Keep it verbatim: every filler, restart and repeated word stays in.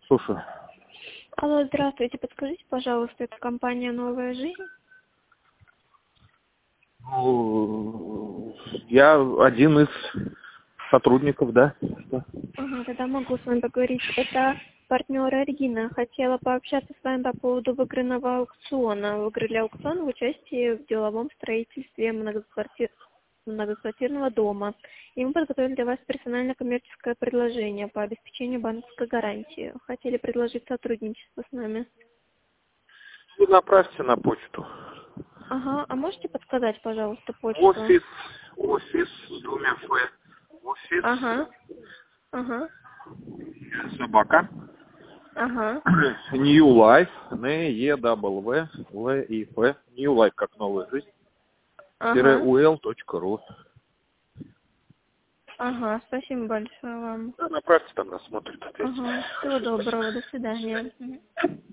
Слушаю. Алло, здравствуйте. Подскажите, пожалуйста, это компания «Новая жизнь»? Ну, я один из сотрудников, да. Ага, тогда могу с вами поговорить. Это партнер Аргина. Хотела пообщаться с вами по поводу выигранного аукциона. Выиграли аукцион в участии в деловом строительстве многоквартир... многоквартирного дома. И мы подготовили для вас персональное коммерческое предложение по обеспечению банковской гарантии. Хотели предложить сотрудничество с нами. Вы направьте на почту. Ага, а можете подсказать, пожалуйста, почту? Офис, офис с двумя Ф. Офис, Ага, ага, собака. ага. New Life, Н Е W Л И Ф. New Life как новая жизнь. Тире Ага, У Л точка ру. ага, спасибо большое вам. Да, направьте, там рассмотрят, ответите. Ага, всего доброго, до свидания. Мгм.